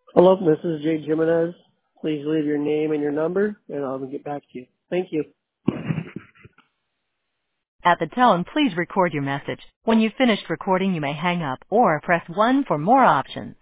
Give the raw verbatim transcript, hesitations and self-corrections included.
Hello, this is Jay Jimenez. Please leave your name and your number, and I'll get back to you. Thank you. At the tone, please record your message. When you've finished recording, you may hang up or press one for more options.